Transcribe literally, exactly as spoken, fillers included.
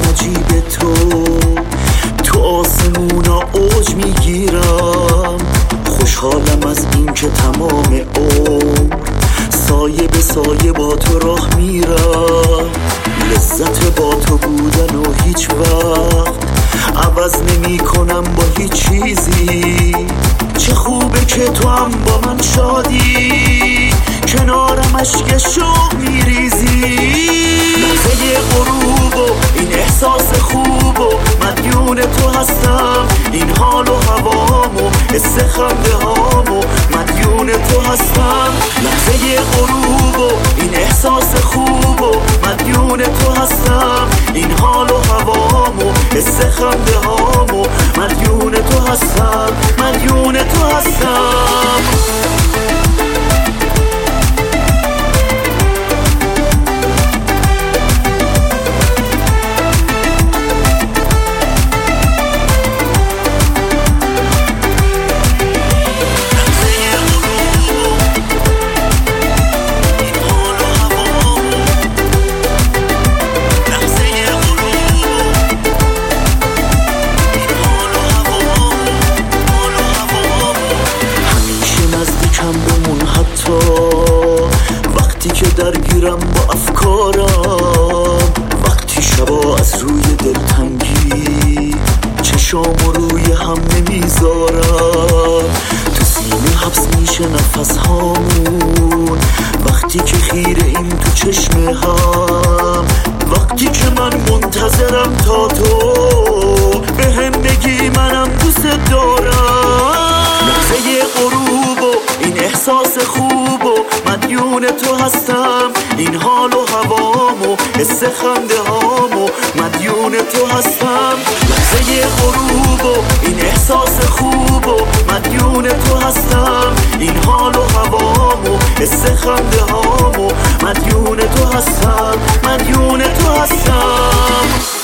عجیب تو تو آسمونا اوج میگیرم. خوشحالم از این که تمام عمر سایه به سایه با تو راه میرم. لذت با تو بودن و هیچ وقت عوض نمی کنم با هیچ چیزی. چه خوبه که تو هم با من شادی، کنارم اشک شوق میریزی. لحظه غروب و این احساس خوب و مدیون تو هستم. این حال و هوامو حس خنده هامو مدیون تو هستم. لحظه غروب و این احساس خوب و مدیون تو هستم. این حال و هوامو حس خنده هامو مدیون تو هستم. مدیون تو هستم. وقتی که درگیرم با افکارم، وقتی شبا از روی دلتنگی چشامو روی هم نمیذارم. تو سینه حبس میشه نفس هامون وقتی که خیره این تو چشم هم. وقتی که من منتظرم تا تو به هم بگی منم دوست دارم. لحظه غروب و این احساس خوب و مدیون تو هستم. این حال و هوامو حس خنده هامو مدیون تو هستم. لحظه غروب و این احساس خوب و مدیون تو هستم. این حال و هوامو حس خنده هامو مدیون تو هستم. مدیون تو هستم.